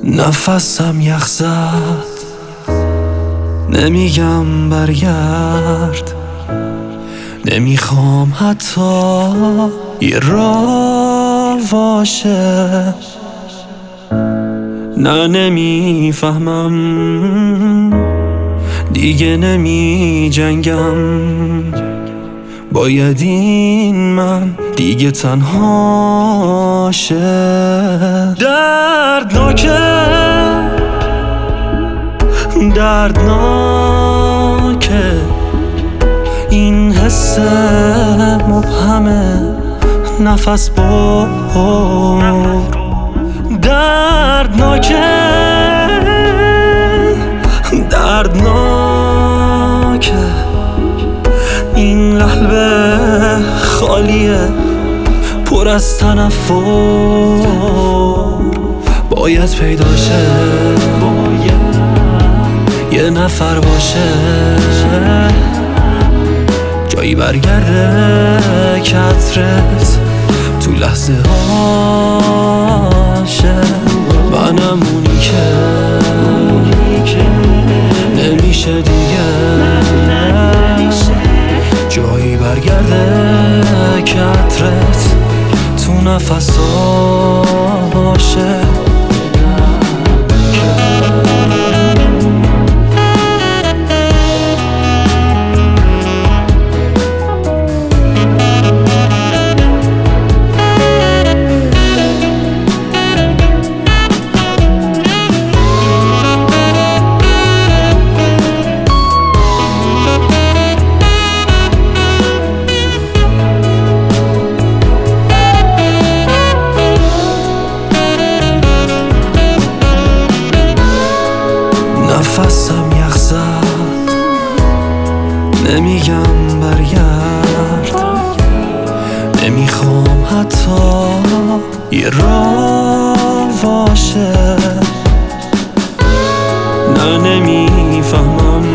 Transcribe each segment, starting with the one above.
نفسم یخ زد، نمیگم برگرد، نمیخوام حتی یه راه باشه. نه نمیفهمم، دیگه نمی جنگم، باید این من دیگه تنها شه. دردناکه، دردناکه این حس مبهمه، نفس بر. دردناکه، دردناکه این قلب خالیه، پر از تنفر. باید پیدا شه، یه نفر باشه، جایی برگرده که عطرت تو لحظه هاشه. منم اونی که نمیشه دیگه، جایی برگرده که عطرت تو نفساشه. نفسم یخ زد، نمیگم برگرد، نمیخوام حتی یه راه باشه. نه نمیفهمم،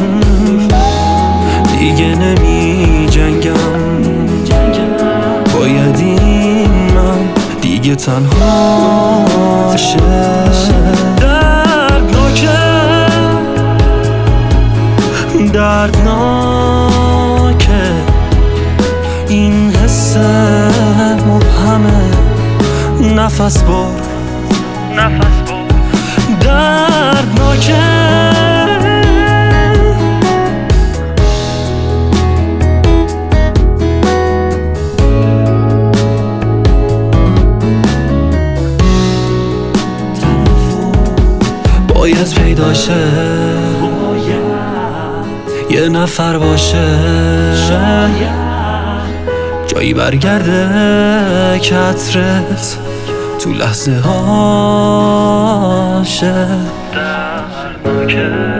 دیگه نمی جنگم، باید این من دیگه تنها شه. دردناکه این حس مبهمه، نفس بر. دردناکه باید پیدا شه، یه نفر باشه، جایی برگرده که عطرت تو لحظه هاشه.